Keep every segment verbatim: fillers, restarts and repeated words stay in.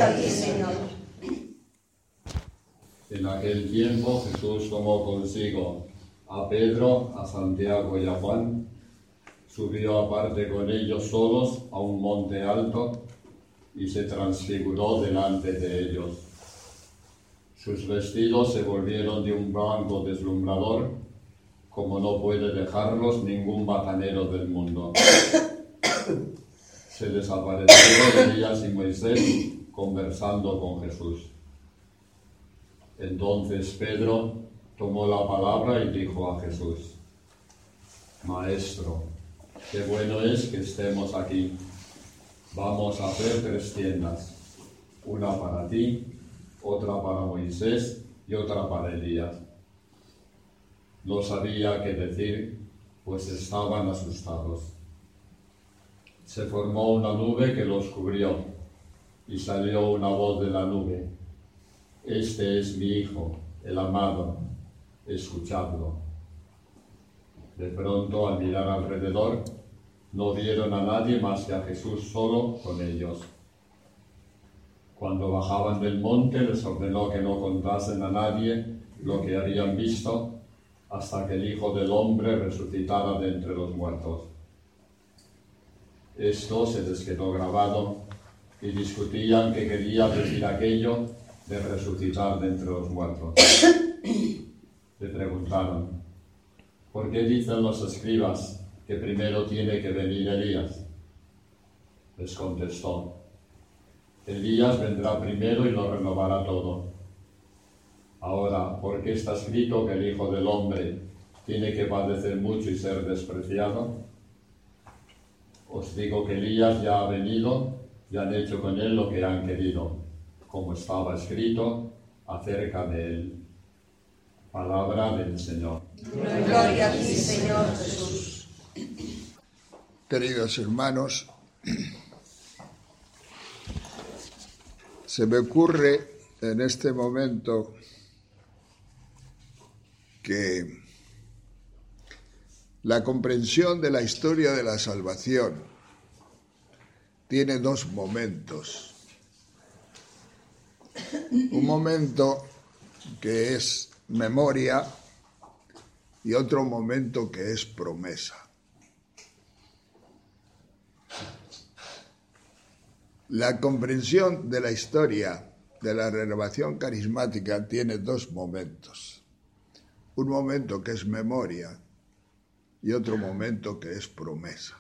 Gloria a ti, Señor. En aquel tiempo Jesús tomó consigo a Pedro, a Santiago y a Juan, subió aparte con ellos solos a un monte alto y se transfiguró delante de ellos. Sus vestidos se volvieron de un blanco deslumbrador, como no puede dejarlos ningún batanero del mundo. Se desaparecieron Elías y Moisés conversando con Jesús. Entonces Pedro tomó la palabra y dijo a Jesús: Maestro, qué bueno es que estemos aquí. Vamos a hacer tres tiendas, una para ti, otra para Moisés y otra para Elías. No sabía qué decir, pues estaban asustados. Se formó una nube que los cubrió, y salió una voz de la nube: Este es mi Hijo, el amado, escuchadlo. De pronto, al mirar alrededor, no vieron a nadie más que a Jesús solo con ellos. Cuando bajaban del monte, les ordenó que no contasen a nadie lo que habían visto, hasta que el Hijo del Hombre resucitara de entre los muertos. Esto se les quedó grabado, y discutían qué quería decir aquello de resucitar de entre los muertos. Le preguntaron: ¿por qué dicen los escribas que primero tiene que venir Elías? Les contestó: Elías vendrá primero y lo renovará todo. Ahora, ¿por qué está escrito que el Hijo del Hombre tiene que padecer mucho y ser despreciado? Os digo que Elías ya ha venido y han hecho con él lo que han querido, como estaba escrito acerca de él. Palabra del Señor. Gloria a ti, Señor Jesús. Queridos hermanos, se me ocurre en este momento que la comprensión de la historia de la salvación tiene dos momentos. Un momento que es memoria y otro momento que es promesa. La comprensión de la historia de la renovación carismática tiene dos momentos. Un momento que es memoria y otro momento que es promesa.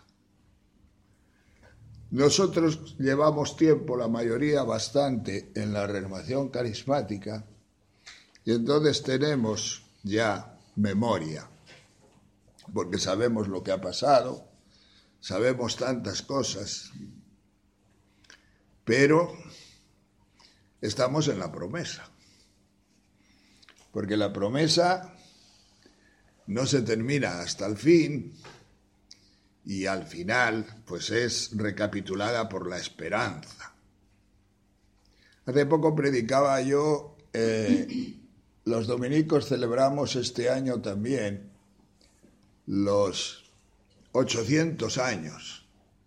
Nosotros llevamos tiempo, la mayoría bastante, en la renovación carismática, y entonces tenemos ya memoria, porque sabemos lo que ha pasado, sabemos tantas cosas, pero estamos en la promesa, porque la promesa no se termina hasta el fin, y al final pues es recapitulada por la esperanza. Hace poco predicaba yo, eh, los dominicos celebramos este año también los ochocientos años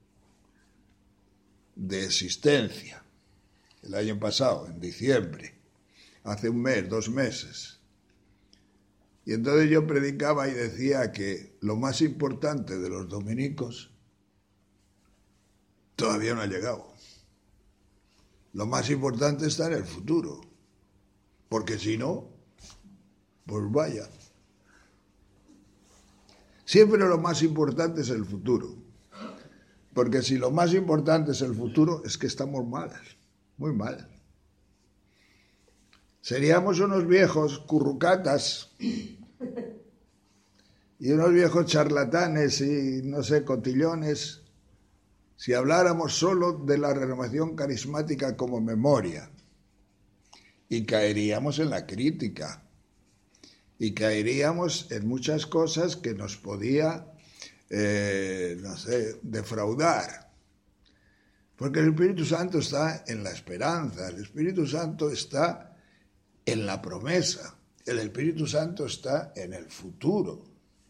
de existencia. El año pasado, en diciembre, hace un mes, dos meses. Y entonces yo predicaba y decía que lo más importante de los dominicos todavía no ha llegado. Lo más importante está en el futuro, porque si no, pues vaya. Siempre lo más importante es el futuro, porque si lo más importante es el futuro, es que estamos mal, muy mal. Seríamos unos viejos currucatas y unos viejos charlatanes y, no sé, cotillones, si habláramos solo de la renovación carismática como memoria, y caeríamos en la crítica, y caeríamos en muchas cosas que nos podía, eh, no sé, defraudar. Porque el Espíritu Santo está en la esperanza, el Espíritu Santo está en la promesa, el Espíritu Santo está en el futuro.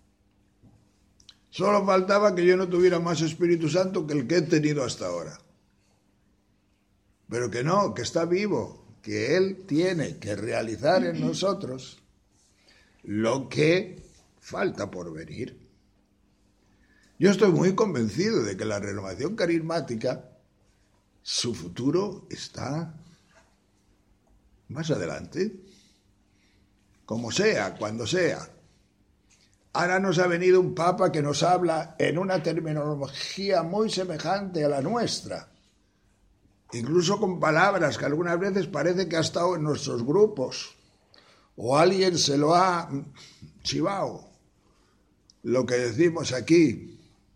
Solo faltaba que yo no tuviera más Espíritu Santo que el que he tenido hasta ahora. pero que no, que está vivo, que Él tiene que realizar en nosotros lo que falta por venir. Yo estoy muy convencido de que la renovación carismática, su futuro está más adelante, como sea, cuando sea. Ahora nos ha venido un papa que nos habla en una terminología muy semejante a la nuestra, incluso con palabras que algunas veces parece que ha estado en nuestros grupos, o alguien se lo ha chivado, lo que decimos aquí.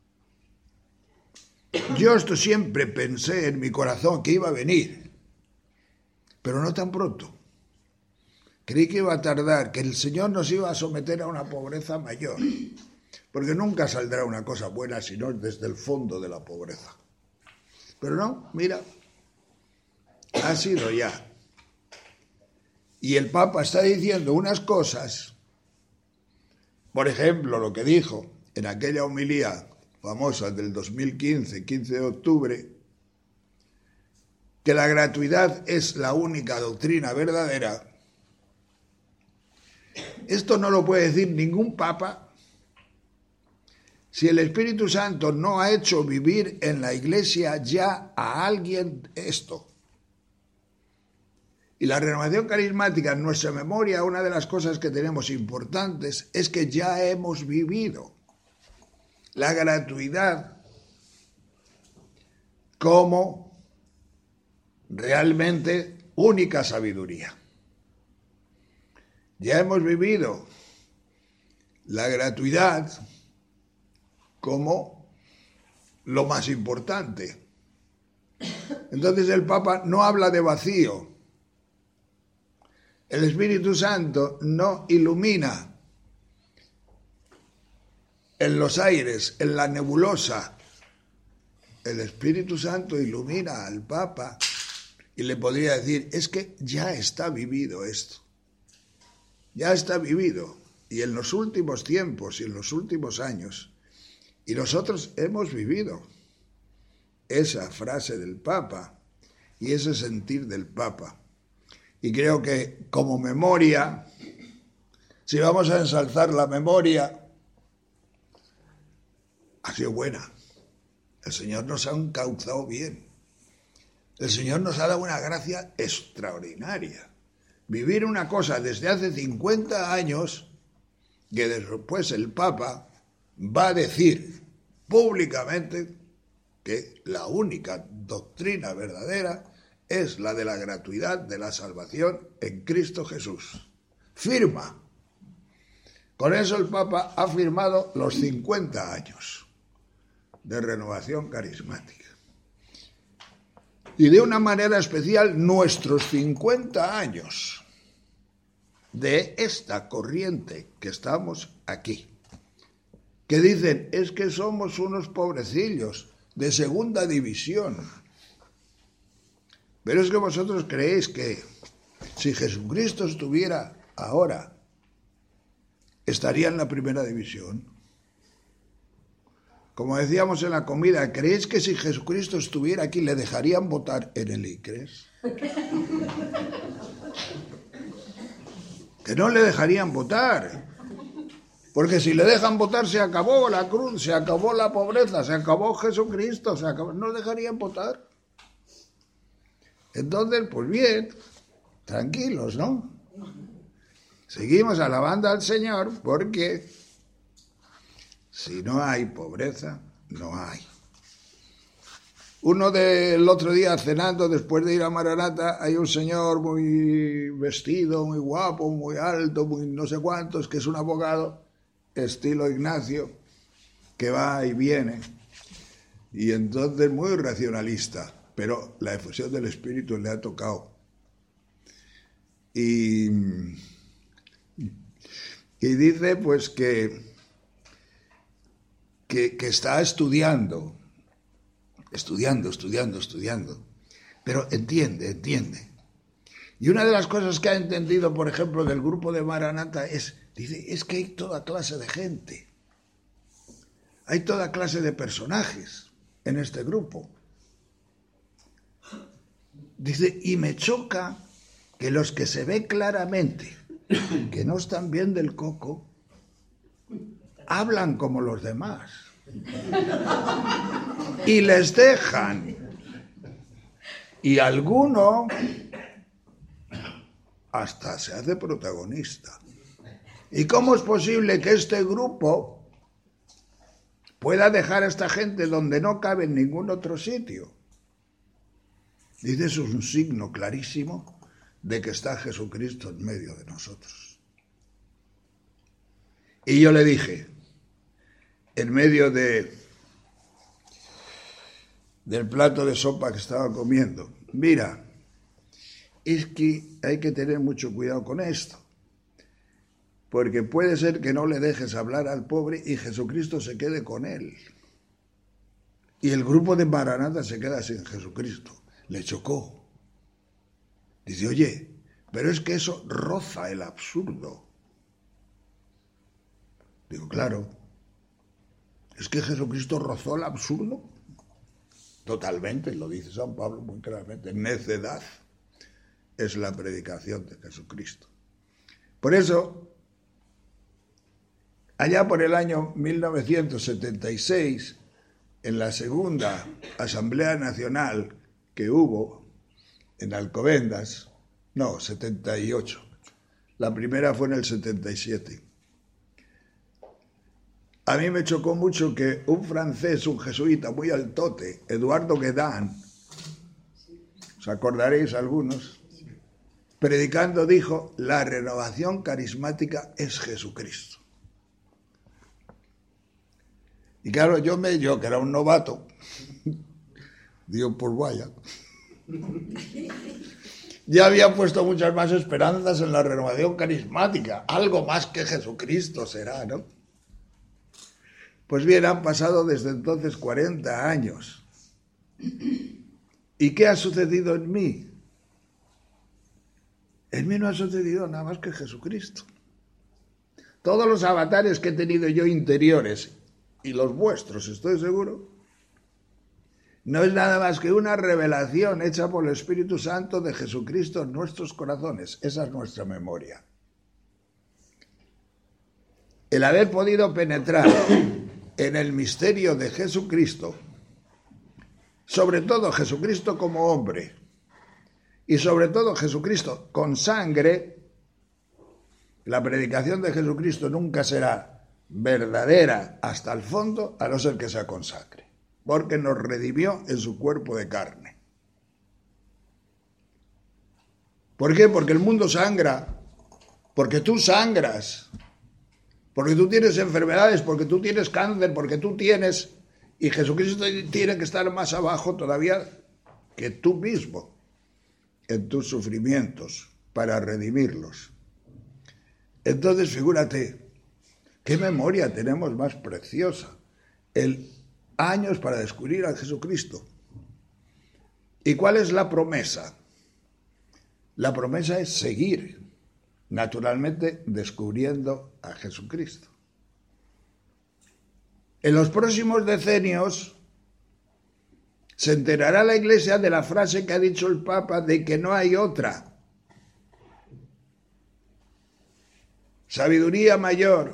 Yo esto siempre pensé en mi corazón que iba a venir, pero no tan pronto. Creí que iba a tardar, que el Señor nos iba a someter a una pobreza mayor, porque nunca saldrá una cosa buena sino desde el fondo de la pobreza. Pero no, mira, ha sido ya. Y el Papa está diciendo unas cosas, por ejemplo, lo que dijo en aquella homilía famosa del dos mil quince, quince de octubre, que la gratuidad es la única doctrina verdadera. Esto no lo puede decir ningún papa si el Espíritu Santo no ha hecho vivir en la Iglesia ya a alguien esto. Y la renovación carismática en nuestra memoria, una de las cosas que tenemos importantes es que ya hemos vivido la gratuidad como realmente única sabiduría. Ya hemos vivido la gratuidad como lo más importante. Entonces el Papa no habla de vacío. El Espíritu Santo no ilumina en los aires, en la nebulosa. El Espíritu Santo ilumina al Papa y le podría decir, es que ya está vivido esto. Ya está vivido, y en los últimos tiempos y en los últimos años, y nosotros hemos vivido esa frase del Papa y ese sentir del Papa. Y creo que como memoria, si vamos a ensalzar la memoria, ha sido buena. El Señor nos ha encauzado bien. El Señor nos ha dado una gracia extraordinaria. Vivir una cosa desde hace cincuenta años que después el Papa va a decir públicamente que la única doctrina verdadera es la de la gratuidad de la salvación en Cristo Jesús. Firma. Con eso el Papa ha firmado los cincuenta años de renovación carismática. Y de una manera especial nuestros cincuenta años de esta corriente que estamos aquí, que dicen, es que somos unos pobrecillos de segunda división. Pero es que vosotros creéis que si Jesucristo estuviera ahora, estaría en la primera división. Como decíamos en la comida, ¿creéis que si Jesucristo estuviera aquí le dejarían votar en el ICRES? Que no le dejarían votar. Porque si le dejan votar se acabó la cruz, se acabó la pobreza, se acabó Jesucristo, se acabó, no le dejarían votar. Entonces, pues bien, tranquilos, ¿no? Seguimos alabando al Señor porque si no hay pobreza, no hay. Uno del otro día cenando, después de ir a Maranata, hay un señor muy vestido, muy guapo, muy alto, muy no sé cuántos, que es un abogado, estilo Ignacio, que va y viene. Y entonces muy racionalista, pero la efusión del Espíritu le ha tocado. Y, y dice pues que Que, que está estudiando, estudiando, estudiando, estudiando, pero entiende, entiende. Y una de las cosas que ha entendido, por ejemplo, del grupo de Maranata es, dice, es que hay toda clase de gente, hay toda clase de personajes en este grupo. Dice, y me choca que los que se ve claramente que no están bien del coco, hablan como los demás. Y les dejan. Y alguno hasta se hace protagonista. ¿Y cómo es posible que este grupo pueda dejar a esta gente donde no cabe en ningún otro sitio? Dice, eso es un signo clarísimo de que está Jesucristo en medio de nosotros. Y yo le dije, en medio de del plato de sopa que estaba comiendo, mira, es que hay que tener mucho cuidado con esto, porque puede ser que no le dejes hablar al pobre y Jesucristo se quede con él. Y el grupo de Maranata se queda sin Jesucristo. Le chocó. Dice, oye, pero es que eso roza el absurdo. Digo, claro, es que Jesucristo rozó el absurdo. Totalmente, lo dice San Pablo muy claramente. Necedad es la predicación de Jesucristo. Por eso, allá por el año mil novecientos setenta y seis, en la segunda Asamblea Nacional que hubo en Alcobendas, no, setenta y ocho, la primera fue en el setenta y siete. A mí me chocó mucho que un francés, un jesuita muy altote, Eduardo Guédin, os acordaréis algunos, predicando dijo, la renovación carismática es Jesucristo. Y claro, yo, me, yo que era un novato, digo, pues vaya, ya había puesto muchas más esperanzas en la renovación carismática, algo más que Jesucristo será, ¿no? Pues bien, han pasado desde entonces cuarenta años. ¿Y qué ha sucedido en mí? En mí no ha sucedido nada más que Jesucristo. Todos los avatares que he tenido yo interiores, y los vuestros, estoy seguro, no es nada más que una revelación hecha por el Espíritu Santo de Jesucristo en nuestros corazones. Esa es nuestra memoria. El haber podido penetrar en el misterio de Jesucristo, sobre todo Jesucristo como hombre, y sobre todo Jesucristo con sangre, la predicación de Jesucristo nunca será verdadera hasta el fondo, a no ser que sea con sangre, porque nos redimió en su cuerpo de carne. ¿Por qué? Porque el mundo sangra, porque tú sangras, porque tú tienes enfermedades, porque tú tienes cáncer, porque tú tienes... Y Jesucristo tiene que estar más abajo todavía que tú mismo en tus sufrimientos para redimirlos. Entonces, figúrate, qué memoria tenemos más preciosa. El años para descubrir a Jesucristo. ¿Y cuál es la promesa? La promesa es seguir, naturalmente, descubriendo a Jesucristo. En los próximos decenios se enterará la Iglesia de la frase que ha dicho el Papa de que no hay otra sabiduría mayor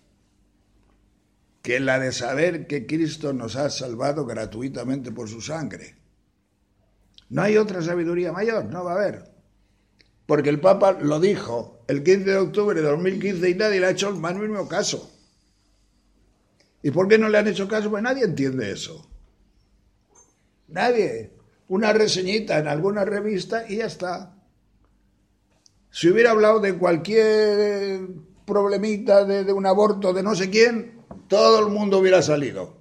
que la de saber que Cristo nos ha salvado gratuitamente por su sangre. No hay otra sabiduría mayor, no va a haber. Porque el Papa lo dijo el quince de octubre de dos mil quince y nadie le ha hecho el más mínimo caso. ¿Y por qué no le han hecho caso? Pues nadie entiende eso. Nadie. Una reseñita en alguna revista y ya está. Si hubiera hablado de cualquier problemita, de, de un aborto, de no sé quién, todo el mundo hubiera salido.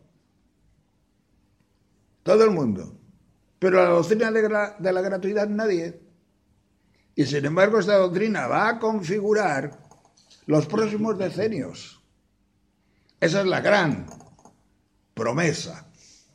Todo el mundo. Pero la doctrina de, gra- de la gratuidad nadie. Y sin embargo esta doctrina va a configurar los próximos decenios. Esa es la gran promesa.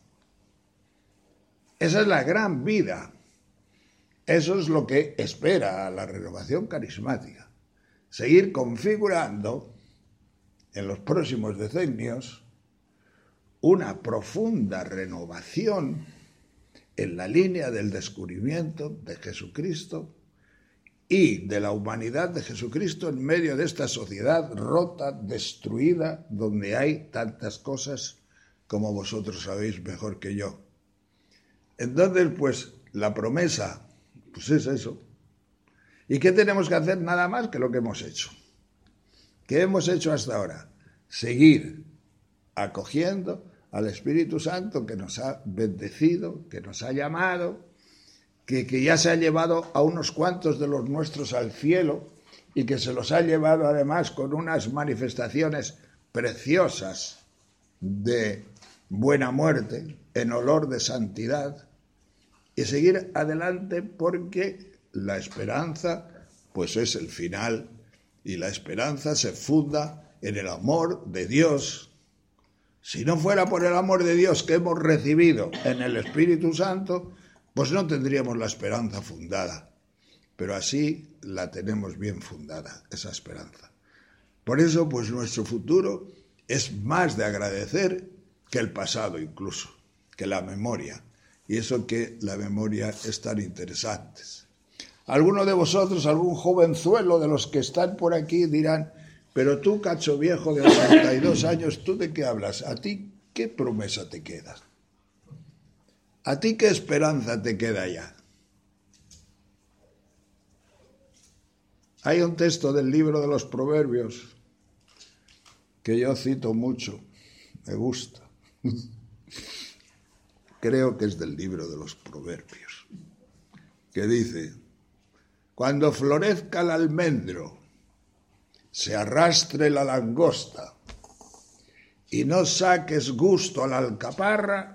Esa es la gran vida. Eso es lo que espera a la renovación carismática. Seguir configurando en los próximos decenios una profunda renovación en la línea del descubrimiento de Jesucristo y de la humanidad de Jesucristo en medio de esta sociedad rota, destruida, donde hay tantas cosas como vosotros sabéis mejor que yo. Entonces, pues, la promesa, pues es eso. ¿Y qué tenemos que hacer? Nada más que lo que hemos hecho. ¿Qué hemos hecho hasta ahora? Seguir acogiendo al Espíritu Santo que nos ha bendecido, que nos ha llamado, que, que ya se ha llevado a unos cuantos de los nuestros al cielo y que se los ha llevado además con unas manifestaciones preciosas de buena muerte, en olor de santidad, y seguir adelante porque la esperanza pues es el final, y la esperanza se funda en el amor de Dios. Si no fuera por el amor de Dios que hemos recibido en el Espíritu Santo, pues no tendríamos la esperanza fundada. Pero así la tenemos bien fundada, esa esperanza. Por eso, pues nuestro futuro es más de agradecer que el pasado incluso, que la memoria. Y eso que la memoria es tan interesante. Alguno de vosotros, algún jovenzuelo de los que están por aquí dirán, pero tú, cacho viejo de ochenta y dos años, ¿tú de qué hablas? ¿A ti qué promesa te queda? ¿A ti qué esperanza te queda ya? Hay un texto del libro de los Proverbios que yo cito mucho, me gusta. Creo que es del libro de los Proverbios, que dice, cuando florezca el almendro, se arrastre la langosta y no saques gusto a la alcaparra,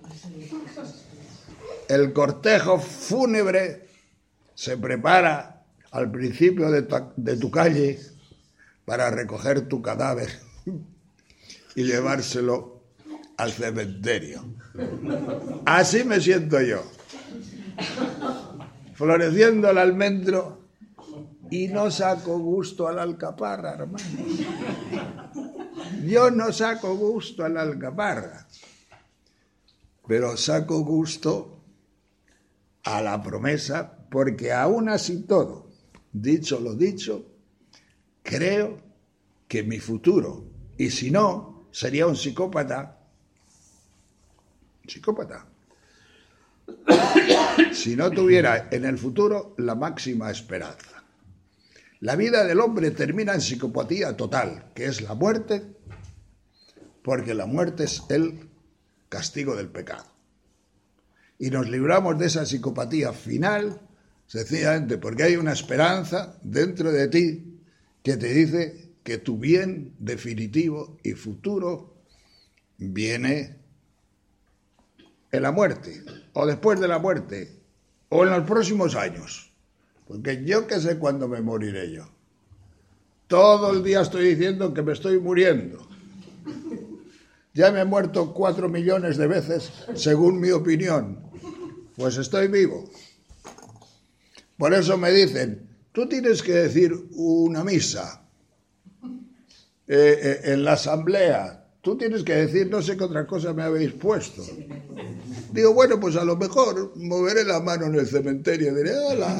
el cortejo fúnebre se prepara al principio de tu, de tu calle para recoger tu cadáver y llevárselo al cementerio. Así me siento yo, floreciendo el almendro y no saco gusto a la alcaparra, hermano. Yo no saco gusto a la alcaparra, pero saco gusto a la promesa, porque aún así todo, dicho lo dicho, creo que mi futuro, y si no, sería un psicópata, psicópata, si no tuviera en el futuro la máxima esperanza. La vida del hombre termina en psicopatía total, que es la muerte, porque la muerte es el castigo del pecado. Y nos libramos de esa psicopatía final, sencillamente porque hay una esperanza dentro de ti que te dice que tu bien definitivo y futuro viene en la muerte, o después de la muerte, o en los próximos años. Porque yo qué sé cuándo me moriré yo. Todo el día estoy diciendo que me estoy muriendo. Ya me he muerto cuatro millones de veces, según mi opinión. Pues estoy vivo. Por eso me dicen, tú tienes que decir una misa eh, eh, en la asamblea. Tú tienes que decir, no sé qué otra cosa me habéis puesto. Digo, bueno, pues a lo mejor moveré la mano en el cementerio y diré, hola.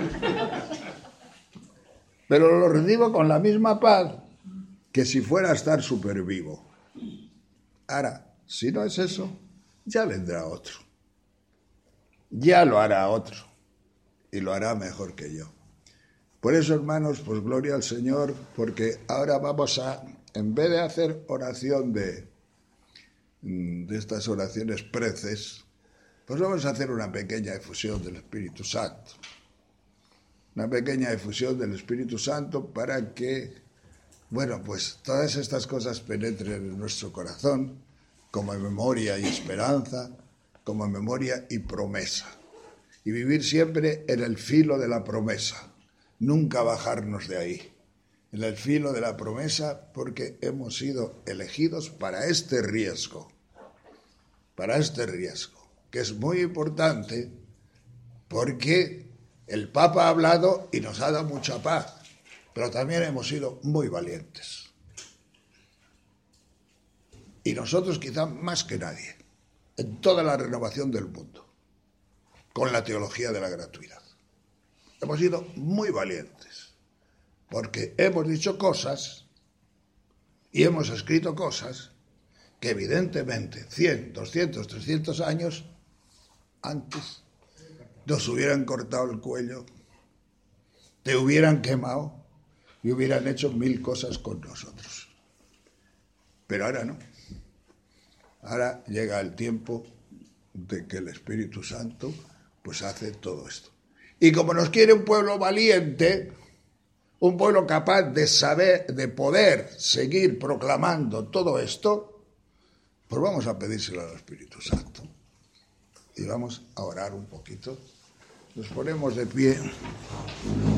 Pero lo recibo con la misma paz que si fuera a estar súper vivo. Ahora, si no es eso, ya vendrá otro. Ya lo hará otro. Y lo hará mejor que yo. Por eso, hermanos, pues gloria al Señor, porque ahora vamos a, en vez de hacer oración de, de estas oraciones preces, pues vamos a hacer una pequeña efusión del Espíritu Santo. Una pequeña efusión del Espíritu Santo para que, bueno, pues todas estas cosas penetren en nuestro corazón como memoria y esperanza, como memoria y promesa. Y vivir siempre en el filo de la promesa, nunca bajarnos de ahí. En el filo de la promesa, porque hemos sido elegidos para este riesgo, para este riesgo, que es muy importante porque el Papa ha hablado y nos ha dado mucha paz, pero también hemos sido muy valientes. Y nosotros quizá más que nadie, en toda la renovación del mundo. con la teología de la gratuidad. Hemos sido muy valientes, porque hemos dicho cosas y hemos escrito cosas que evidentemente cien, doscientos, trescientos años antes nos hubieran cortado el cuello, te hubieran quemado y hubieran hecho mil cosas con nosotros. Pero ahora no. Ahora llega el tiempo de que el Espíritu Santo pues hace todo esto. Y como nos quiere un pueblo valiente, un pueblo capaz de saber, de poder seguir proclamando todo esto, pues vamos a pedírselo al Espíritu Santo. Y vamos a orar un poquito. Nos ponemos de pie.